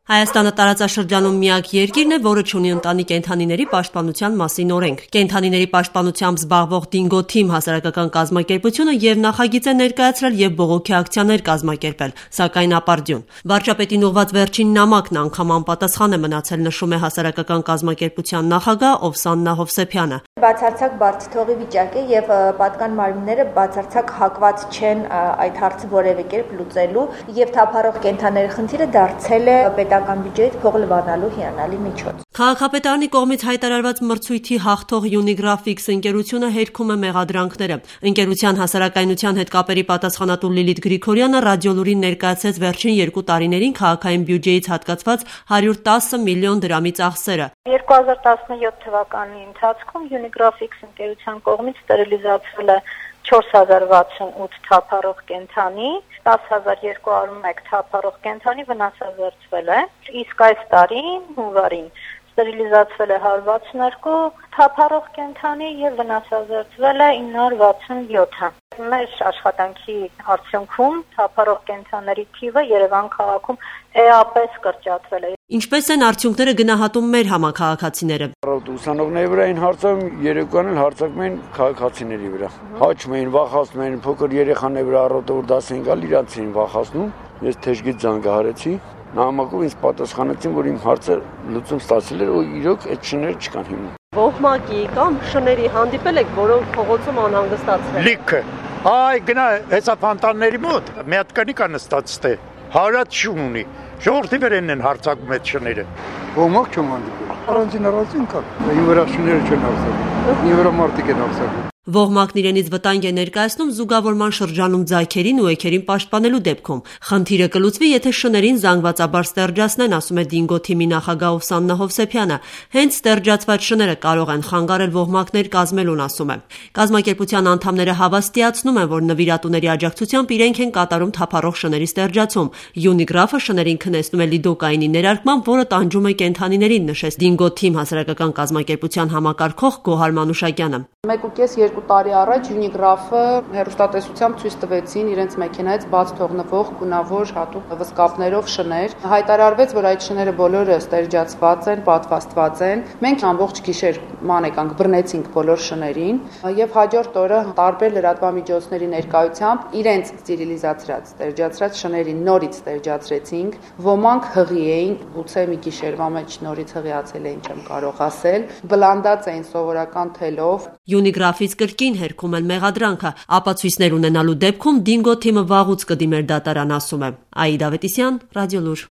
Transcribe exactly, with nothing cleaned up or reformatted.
Հայաստանը տարածաշրջանում միակ երկիրն է, որը չունի ընտանի կենդանիների պաշտպանության մասին օրենք։ Կենդանիների պաշտպանությամբ զբաղվող Դինգո թիմ հասարակական կազմակերպությունը եւ նախագիծ է ներկայացրել եւ բողոքի ակցիաներ կազմակերպել, սակայն ապարդյուն։ Վարչապետին ուղղված վերջին նամակն անգամ անպատասխան է մնացել, նշում է հասարակական կազմակերպության նախագահ Օվսաննա Հովսեփյանը։ Բացարձակ բարդ թողի վիճակ է եւ պատկան մարմինները բացարձակ հակված չեն այդ հարցը որևէ կերպ լուծելու եւ թափառող կենդանիների խնդիրը դարձել է պետական բյուջեից փող լվանալու հիանալի միջոց։ Քաղաքապետարանի կողմից հայտարարված մրցույթի հաղթող Unigraphics ընկերությունը հերքում է մեղադրանքները։ Ընկերության հասարակայնության հետ կապերի պատասխանատու Լիլիթ Գրիգորյանը ռադիոլուրին ներկայացրեց վերջին երկու տարիներին քաղաքային բյուջեից հատկացված հարյուր տասը միլիոն դրամի ծախսերը։ երկու հազար տասնյոթ թվականի ընթացքում Unigraphics ընկերության կողմից ստերիլիզացվել է չորս հազար վաթսունութ թափառող կենդանի, տասը հազար երկու հարյուր մեկ թափառող կենդանի վնասազերծվել է, իսկ այս տարին հունվարին ստերիլիզացվել է հարյուր վաթսուներկու թափառող կենդանի եւ վնասազերծվել է ինը հարյուր վաթսունյոթը։ Մեր աշխատանքի արդյունքում թափառող կենդանների թիվը Երևան քաղաքում էապես կրճատվել է։ Ինչպես են արդյունքները գնահատում մեր համաքաղաքացիները։ Ուսանողների վրա այն հարցում երեկոյան էլ հարցակում են քաղաքացիների վրա։ Հաճում էին, վախացնում են, փոքր երեխաների վրա առօրդը դաս են գալ, իրանց էին վախացնում։ Ես թեժգից զանգահարեցի, նամակով ինձ պատասխանեցին, որ իմ հարցը լուծում ստացել էր, ու իրոք այդ շները չկան հիմա։ Ոհմակի կամ շների հանդիպել եք, որոնք փողոցում անհանգստացրել։ Լիքը։ Այ գնա հեսա ֆանտանների մոտ, մի հատ կնիկ կա նստած թե։ Հարած շուն ունի։ Ժողովրդի վրան են հարցակում այդ շները։ Ոհմակ չեմ հանդիպել։ Առանձին առանձին կա։ Իմ վրա շները չեն հարցակում։ Իմ վրա մարդիկ են հարցակում։ Ոհմակն իրենից վտանգ է ներկայացնում զուգավորման շրջանում ձայքերին ու էգերին պաշտպանելու դեպքում։ Խնդիրը կլուծվի, եթե շներին զանգվածաբար ստերջացնեն, ասում է Դինգո թիմի նախագահ Օվսաննա Հովսեփյանը։ Հենց ստերջացված շները կարող են խանգարել ոհմակներ կազմելուն, ասում է։ Կազմակերպության անդամները հավաստիացնում են, որ նվիրատուների աջակցությամբ իրենք են կատարում թափառող շների ստերջացում։ Unigraph-ը շներին քնեցնում է լիդոկաինի ներարկմամբ, որը տանջում է կենդանիներին, նշեց Դինգո թիմ հասարակական կազմակերպության համակարգող Գոհար Մանուշակյանը։ Մեկ ու կես երկու տարի առաջ Unigraph-ը հեռուստատեսությամբ ցույց տվեցին իրենց մեքենայից բաց թողնվող գունավոր հատուկ վսկապներով շներ։ Հայտարարվեց, որ այդ շները բոլորը ստերջացված են, պատվաստված են։ Մենք ամբողջ գիշեր ման եկանք, բռնեցինք բոլոր շներին եւ հաջորդ օրը տարբեր լրատվամիջոցների ներկայությամբ իրենց ստերիլիզացրած, ստերջացրած շներին նորից ստերջացրեցինք։ Ոմանք հղի էին, գուցե մի գիշերվա մեջ նորից հղիացել էին, չեմ կարող ասել։ Բլանդած էին սովորական թելով։ Unigraph-ից կրկին հերքում են մեղադրանքը, ապացույցներ ունենալու դեպքում Դինգո թիմը վաղուց կդիմեր դատարան, ասում է Աիդա Ավետիսյան, Ռադիոլուր։